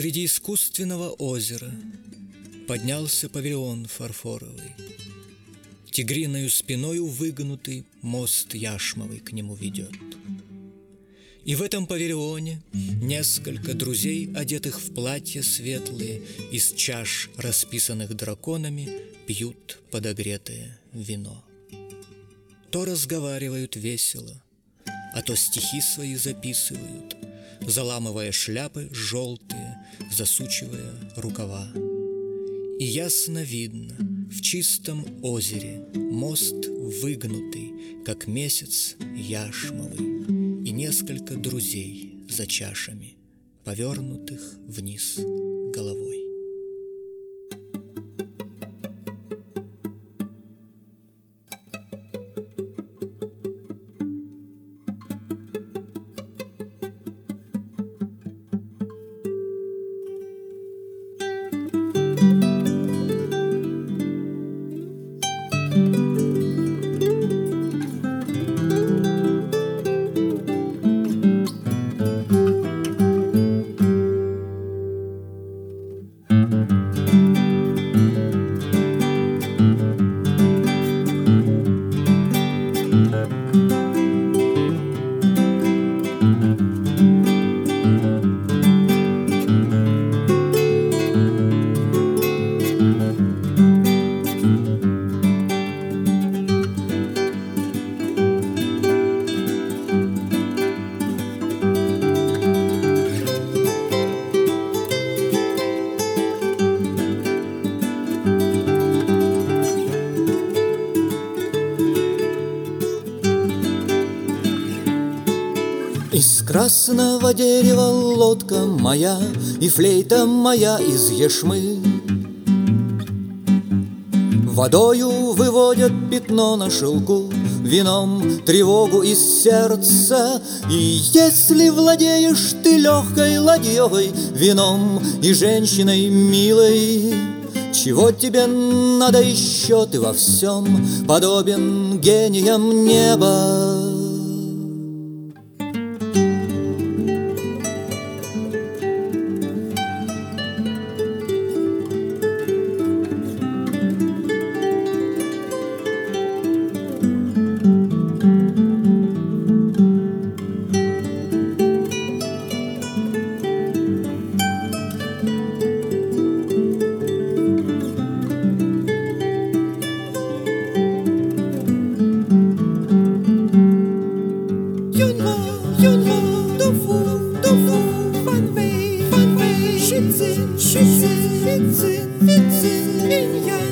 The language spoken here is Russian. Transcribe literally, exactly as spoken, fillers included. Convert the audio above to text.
Среди искусственного озера поднялся павильон фарфоровый. Тигриною спиною выгнутый мост яшмовый к нему ведет. И в этом павильоне несколько друзей, одетых в платья светлые, из чаш, расписанных драконами, пьют подогретое вино. То разговаривают весело, а то стихи свои записывают, заламывая шляпы желтые, засучивая рукава. И ясно видно, в чистом озере мост выгнутый, как месяц яшмовый, и несколько друзей за чашами, повернутых вниз головой. Из красного дерева лодка моя, и флейта моя из яшмы. Водою выводят пятно на шелку, вином тревогу из сердца. И если владеешь ты легкой ладьей, вином и женщиной милой, чего тебе надо еще, ты во всем подобен гениям неба. Schützen, Schützen, Schützen, Schützen, Schützen,